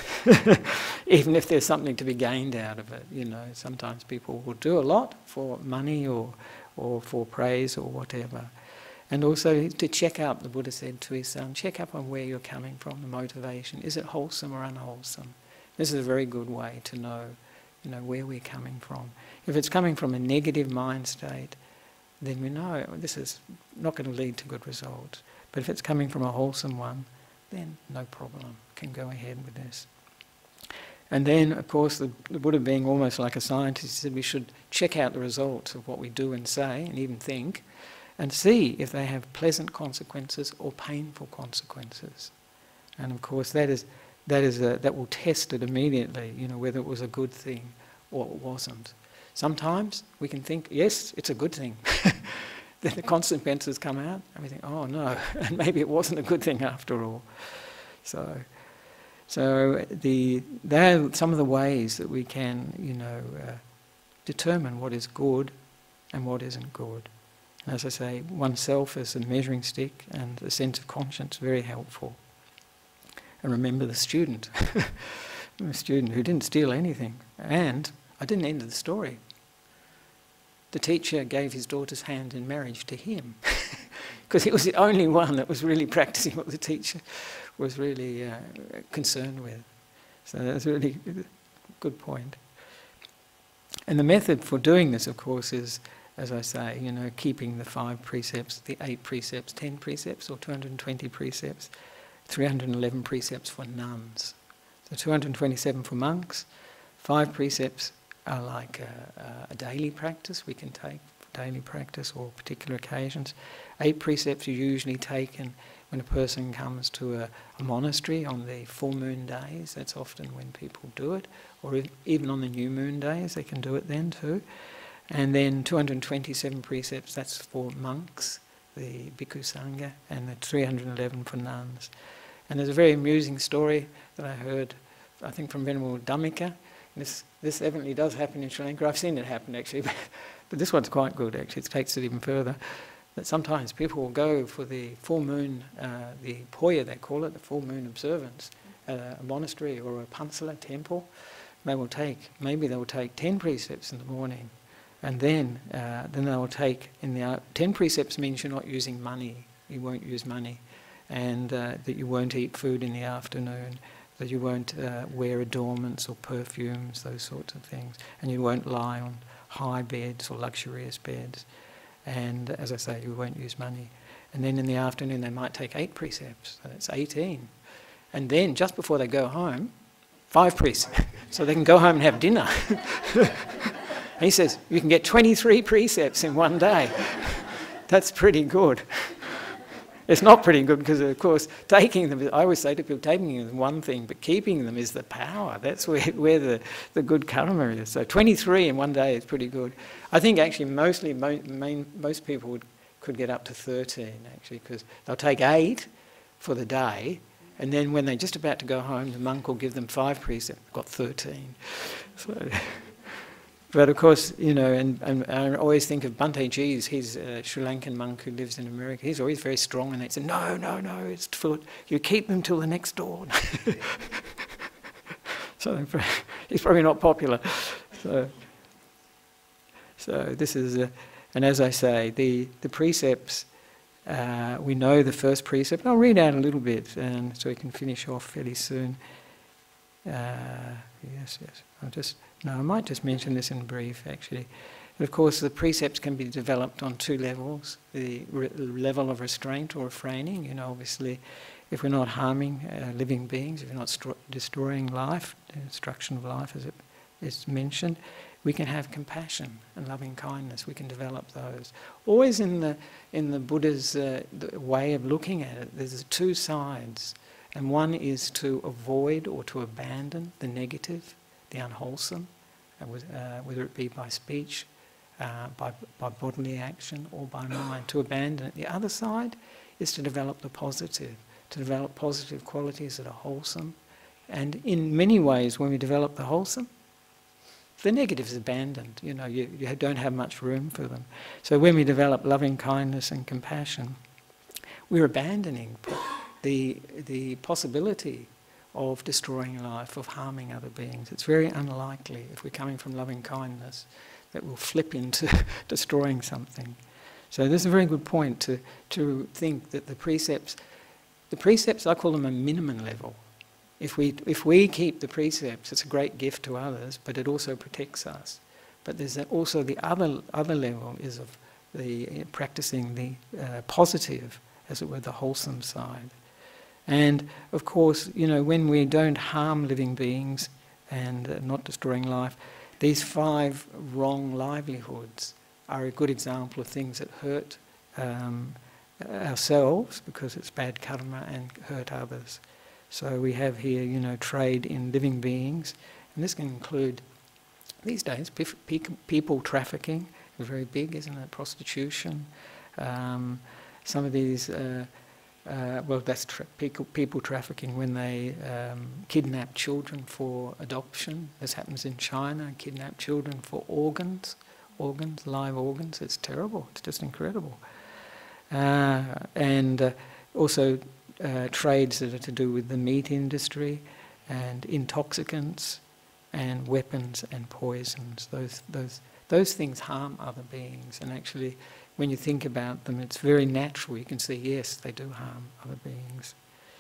Even if there's something to be gained out of it, you know, sometimes people will do a lot for money or, or for praise or whatever. And also to check up, the Buddha said to his son, check up on where you're coming from, the motivation. Is it wholesome or unwholesome? This is a very good way to know, you know, where we're coming from. If it's coming from a negative mind state, then we know this is not going to lead to good results. But if it's coming from a wholesome one, then no problem, can go ahead with this. And then, of course, the, the Buddha, being almost like a scientist, said we should check out the results of what we do and say, and even think, and see if they have pleasant consequences or painful consequences. And of course, that is that is a, that will test it immediately, you know, whether it was a good thing or it wasn't. Sometimes we can think, yes, it's a good thing. Then the consequences come out, and we think, oh no, and maybe it wasn't a good thing after all. So, so the there are some of the ways that we can, you know, uh, determine what is good and what isn't good. And as I say, oneself as a measuring stick and a sense of conscience, very helpful. And remember the student, the student who didn't steal anything, and I didn't end the story. The teacher gave his daughter's hand in marriage to him because he was the only one that was really practicing what the teacher was really uh, concerned with. So that's a really good point. And the method for doing this, of course, is, as I say, you know, keeping the five precepts, the eight precepts, ten precepts, or two hundred twenty precepts, three hundred eleven precepts for nuns. So two hundred twenty-seven for monks, five precepts are like a, a daily practice we can take for daily practice or particular occasions. Eight precepts are usually taken when a person comes to a, a monastery on the full moon days. That's often when people do it, or if, even on the new moon days they can do it then too. And then two hundred twenty-seven precepts, that's for monks, the Bhikkhu Sangha, and the three hundred eleven for nuns. And there's a very amusing story that I heard, I think from Venerable Dhammika. This, this evidently does happen in Sri Lanka. I've seen it happen actually, but, but this one's quite good actually. It takes it even further. That sometimes people will go for the full moon, uh, the Poya they call it, the full moon observance, at a monastery or a pansala temple. They will take, maybe they will take ten precepts in the morning, and then uh, then they will take, in the ten precepts means you're not using money, you won't use money, and uh, that you won't eat food in the afternoon, that you won't uh, wear adornments or perfumes, those sorts of things, and you won't lie on high beds or luxurious beds, and as I say, you won't use money. And then in the afternoon they might take eight precepts, so that's eighteen. And then just before they go home, five precepts, so they can go home and have dinner. He says, you can get twenty-three precepts in one day. That's pretty good. It's not pretty good because, of course, taking them, I always say to people, taking them is one thing, but keeping them is the power. That's where, where the, the good karma is. So twenty-three in one day is pretty good. I think actually mostly, mo main, most people would, could get up to thirteen, actually, because they'll take eight for the day, and then when they're just about to go home, the monk will give them five precepts, got thirteen. So, but of course, you know, and, and I always think of Bhante Gees, he's a Sri Lankan monk who lives in America. He's always very strong, and they say, no, no, no, it's full. You keep them till the next dawn. So he's probably not popular. So, so this is, a, and as I say, the, the precepts, uh, we know the first precept. And I'll read out a little bit, and so we can finish off fairly soon. Uh, yes, yes, I'll just... No, I might just mention this in brief, actually. But of course, the precepts can be developed on two levels. The re level of restraint or refraining, you know, obviously, if we're not harming uh, living beings, if we're not destroying life, destruction of life, as it is mentioned, we can have compassion and loving kindness. We can develop those. Always in the, in the Buddha's uh, the way of looking at it, there's two sides. And one is to avoid or to abandon the negative, the unwholesome, uh, whether it be by speech, uh, by, by bodily action, or by mind, to abandon it. The other side is to develop the positive, to develop positive qualities that are wholesome. And in many ways, when we develop the wholesome, the negative is abandoned. You know, you, you don't have much room for them. So when we develop loving kindness and compassion, we're abandoning the, the possibility of destroying life, of harming other beings. It's very unlikely, if we're coming from loving kindness, that we'll flip into destroying something. So this is a very good point to, to think that the precepts, the precepts, I call them a minimum level. If we, if we keep the precepts, it's a great gift to others, but it also protects us. But there's also the other, other level is of the uh, practicing the uh, positive, as it were, the wholesome side. And of course, you know, when we don't harm living beings and uh, not destroying life, these five wrong livelihoods are a good example of things that hurt um, ourselves because it's bad karma, and hurt others. So we have here, you know, trade in living beings, and this can include, these days, people trafficking, very big, isn't it? Prostitution, um, some of these. Uh, Uh, well, that's tra people, people trafficking when they um, kidnap children for adoption. This happens in China, kidnap children for organs, organs, live organs. It's terrible. It's just incredible. Uh, and uh, also uh, trades that are to do with the meat industry and intoxicants and weapons and poisons. Those, those, those things harm other beings, and actually, when you think about them, it's very natural. You can see, yes, they do harm other beings.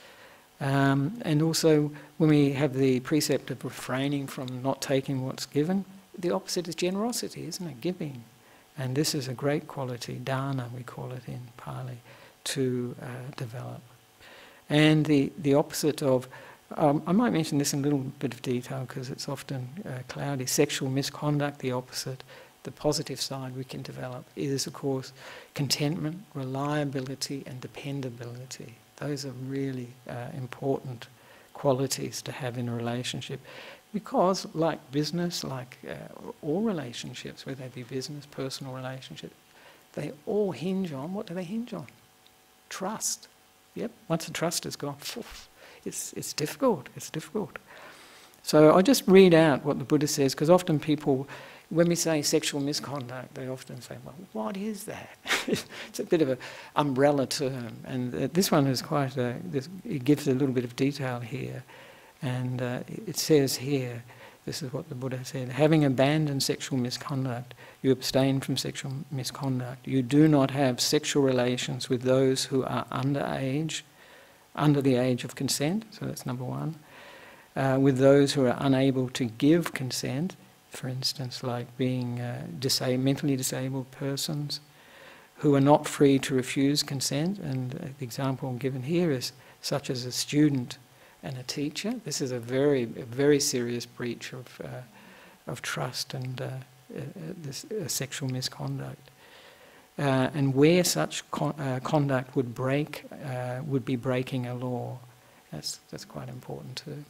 Um, and also, when we have the precept of refraining from not taking what's given, the opposite is generosity, isn't it? Giving. And this is a great quality, dana we call it in Pali, to uh, develop. And the, the opposite of, um, I might mention this in a little bit of detail because it's often uh, cloudy, sexual misconduct, the opposite. The positive side we can develop is, of course, contentment, reliability and dependability. Those are really uh, important qualities to have in a relationship, because like business, like uh, all relationships, whether they be business, personal relationships, they all hinge on, what do they hinge on? Trust. Yep, once the trust is gone, it's, it's difficult, it's difficult. So I'll just read out what the Buddha says, because often people, when we say sexual misconduct, they often say, well, what is that? It's a bit of an umbrella term, and uh, this one is quite, a, this, it gives a little bit of detail here, and uh, it says here, this is what the Buddha said, having abandoned sexual misconduct, you abstain from sexual misconduct. You do not have sexual relations with those who are under age, under the age of consent, so that's number one. Uh, with those who are unable to give consent, for instance, like being uh, disa- mentally disabled persons who are not free to refuse consent, and uh, the example given here is such as a student and a teacher. This is a very, a very serious breach of uh, of trust and uh, uh, this uh, sexual misconduct. Uh, and where such con- uh, conduct would break, uh, would be breaking a law. That's that's quite important too.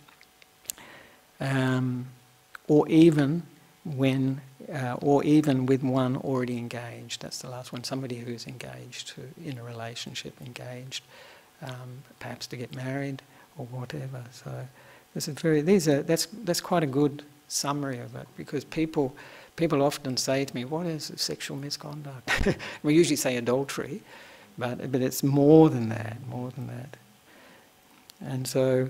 Um, or even when, uh, or even with one already engaged. That's the last one. Somebody who's engaged to, in a relationship, engaged, um, perhaps to get married or whatever. So this is very. These are that's that's quite a good summary of it, because people people often say to me, "What is sexual misconduct?" We usually say adultery, but but it's more than that. More than that. And so.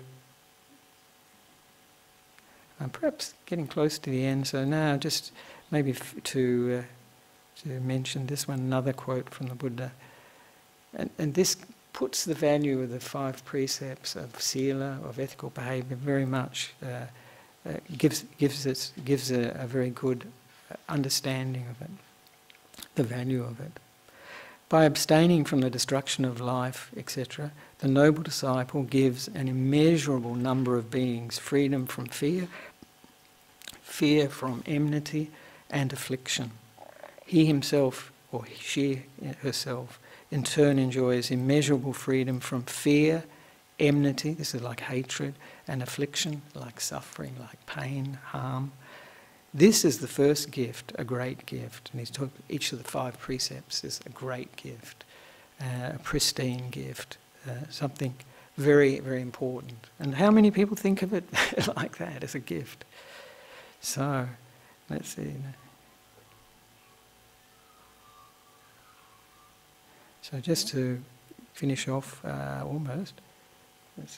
I'm perhaps getting close to the end, so now just maybe f- to uh, to mention this one, another quote from the Buddha, and, and this puts the value of the five precepts of sila, of ethical behaviour, very much uh, uh, gives gives it gives a, a very good understanding of it, the value of it. By abstaining from the destruction of life, et cetera, the noble disciple gives an immeasurable number of beings freedom from fear, fear from enmity and affliction. He himself, or she herself, in turn enjoys immeasurable freedom from fear, enmity, this is like hatred, and affliction, like suffering, like pain, harm. This is the first gift, a great gift. And he's talking, each of the five precepts is a great gift, uh, a pristine gift, uh, something very, very important. And how many people think of it like that, as a gift? So, let's see. So just to finish off, uh, almost, let's see.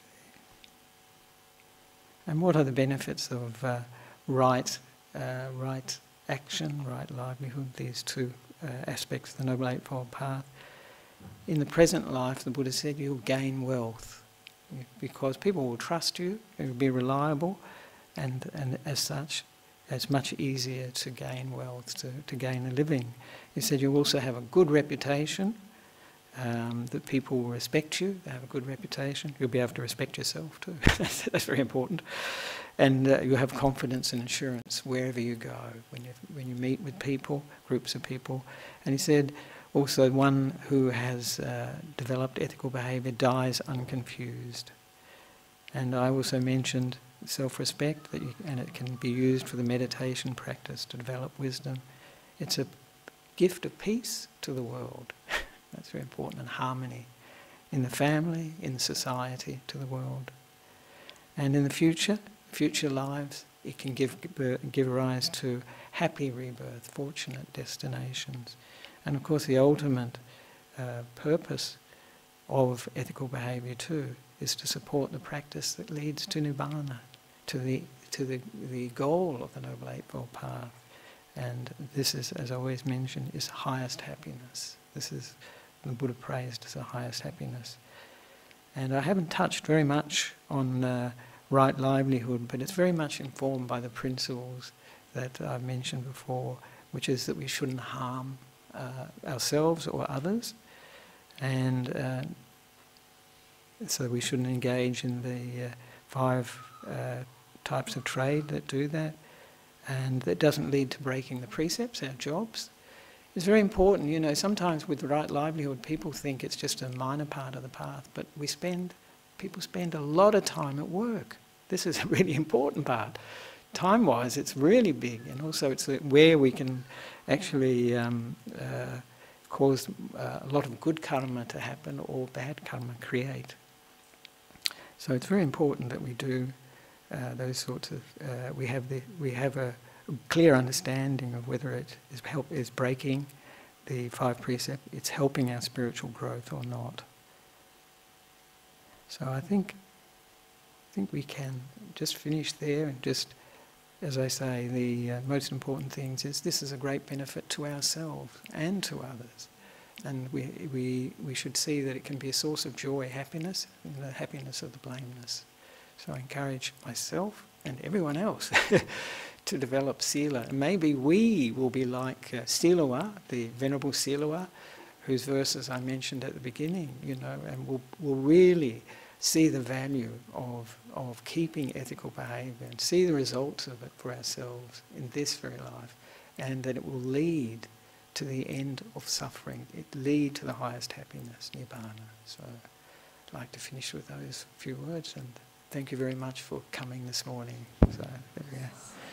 And what are the benefits of uh, right Uh, right action, right livelihood, these two uh, aspects of the Noble Eightfold Path? In the present life, the Buddha said, you'll gain wealth because people will trust you, you'll be reliable, and, and as such, it's much easier to gain wealth, to, to gain a living. He said you'll also have a good reputation, um, that people will respect you, they have a good reputation. You'll be able to respect yourself too. that's, that's very important. And uh, you have confidence and assurance wherever you go, when you when you meet with people, groups of people. And he said also one who has uh, developed ethical behaviour dies unconfused. And I also mentioned self-respect, that you, and it can be used for the meditation practice to develop wisdom. It's a gift of peace to the world. That's very important, and harmony in the family, in society, to the world. And in the future, future lives, it can give give rise to happy rebirth, fortunate destinations. And of course the ultimate uh, purpose of ethical behaviour too is to support the practice that leads to Nibbana, to the to the, the goal of the Noble Eightfold Path. And this is, as I always mention, is highest happiness. This is the Buddha praised as the highest happiness. And I haven't touched very much on uh, right livelihood, but it's very much informed by the principles that I've mentioned before, which is that we shouldn't harm uh, ourselves or others, and uh, so we shouldn't engage in the uh, five uh, types of trade that do that, and that doesn't lead to breaking the precepts, our jobs. It's very important, you know, sometimes with the right livelihood people think it's just a minor part of the path, but we spend, people spend a lot of time at work. This is a really important part. Time-wise it's really big, and also it's where we can actually um, uh, cause uh, a lot of good karma to happen or bad karma create. So it's very important that we do uh, those sorts of, uh, we have the we have a clear understanding of whether it is help is breaking the five precepts, it's helping our spiritual growth or not. So I think I think we can just finish there and just, as I say, the uh, most important things is this is a great benefit to ourselves and to others. And we, we, we should see that it can be a source of joy, happiness, and the happiness of the blameless. So I encourage myself and everyone else to develop sila. And maybe we will be like uh, Silawa, the Venerable Silawa, whose verses I mentioned at the beginning, you know, and we'll, we'll really see the value of, of keeping ethical behaviour and see the results of it for ourselves in this very life, and that it will lead to the end of suffering, it lead to the highest happiness, Nibbana. So I'd like to finish with those few words, and thank you very much for coming this morning. So there we go.